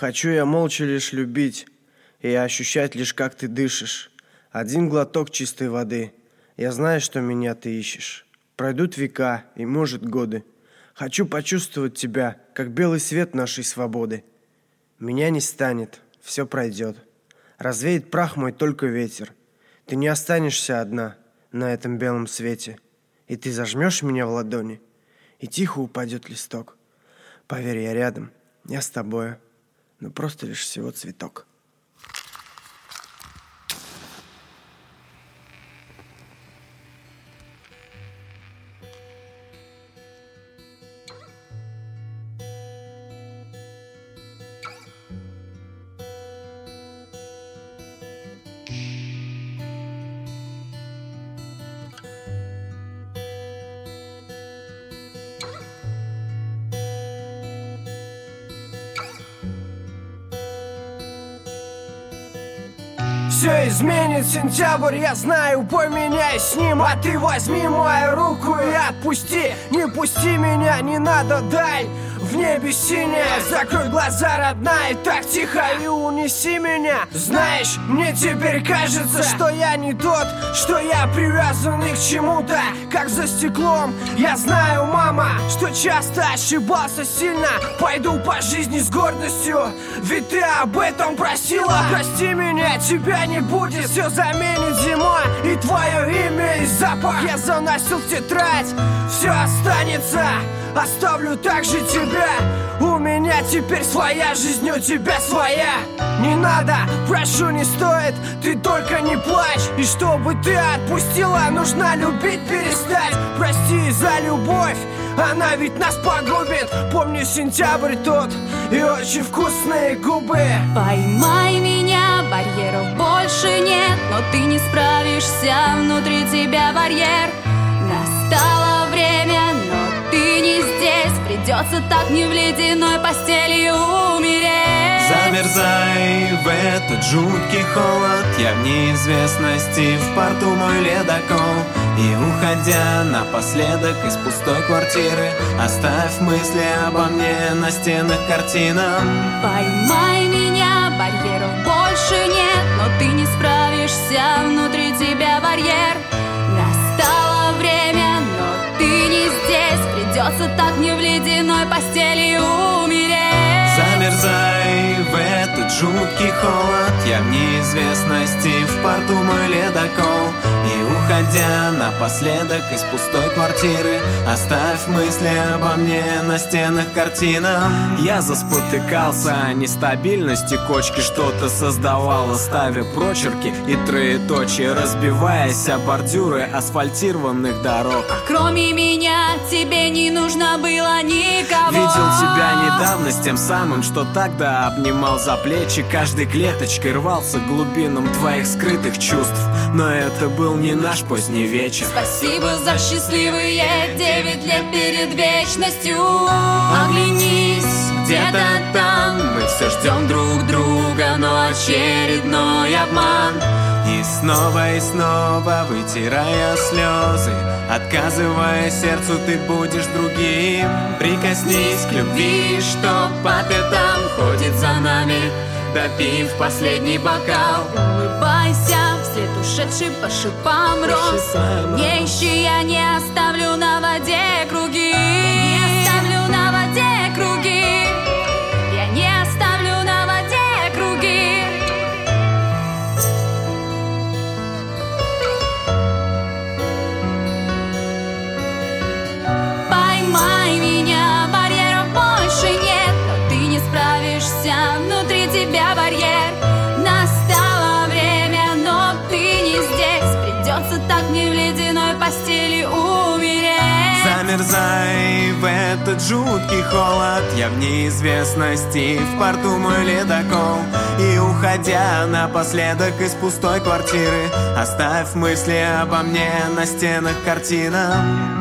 Хочу я молча лишь любить и ощущать лишь, как ты дышишь. Один глоток чистой воды. Я знаю, что меня ты ищешь. Пройдут века и, может, годы. Хочу почувствовать тебя, как белый свет нашей свободы. Меня не станет, все пройдет. Развеет прах мой только ветер. Ты не останешься одна на этом белом свете. И ты зажмешь меня в ладони, и тихо упадет листок. Поверь, я рядом, я с тобою, но просто лишь всего цветок. Все изменит сентябрь, я знаю, поменяй с ним. А ты возьми мою руку и отпусти. Не пусти меня, не надо, дай в небе синее. Закрой глаза, родная, так тихо и унеси меня. Знаешь, мне теперь кажется, что я не тот, что я привязанный к чему-то, как за стеклом. Я знаю, мама, что часто ошибался сильно. Пойду по жизни с гордостью, ведь ты об этом просила. Прости меня, тебя не будет, все заменит зима и твое имя и запах. Я заносил в тетрадь, все останется, оставлю также тебя. У меня теперь своя жизнь, у тебя своя. Не надо, прошу, не стоит, ты только не плачь. И чтобы ты отпустила, нужно любить перестать. Прости за любовь, она ведь нас погубит. Помню сентябрь тот и очень вкусные губы. Поймай меня, барьеров больше нет, но ты не справишься, внутри тебя барьер. Настало время, но ты не здесь. Придется так не в ледяной постели умереть. Замерзай в этот жуткий холод, я в неизвестности, в порту мой ледокол. И уходя напоследок из пустой квартиры, оставь мысли обо мне на стенах картинам. Поймай меня, барьеров больше нет, но ты не справишься, внутри тебя барьер. Настало время, но ты не здесь. Придется так не в ледяной постели умереть. Замерзай в этот жуткий холод, я в неизвестности, в порту мой ледокол. И уходя напоследок из пустой квартиры, оставь мысли обо мне на стенах картинам. Я заспотыкался о нестабильности кочки, что-то создавала, ставя прочерки и троеточие, разбиваясь о бордюры асфальтированных дорог. А кроме меня тебе не нужно было никого. Видел тебя недавно с тем самым, что тогда обнимал за плечи. Каждой клеточкой рвался к глубинам твоих скрытых чувств. Но это был не наш поздний вечер. Спасибо за счастливые 9 лет перед вечностью. Оглянись, где-то там мы все ждем друг друга, но очередной обман. И снова, вытирая слезы, отказывая сердцу, ты будешь другим. Прикоснись к любви, что по пятам ходит за нами, допив последний бокал. Улыбайся вслед ушедший по шипам роз. Не ищи, я не оставлю на воде круги. Я не оставлю на воде круги. Я не оставлю на воде круги. Поймай меня, барьеров больше нет, но ты не справишься, внутри тебя барьер. Настало время, но ты не здесь. Придется так не в ледяной постели умереть. Замерзай в этот жуткий холод, я в неизвестности, в порту мой ледокол. И уходя напоследок из пустой квартиры, оставь мысли обо мне на стенах картинам.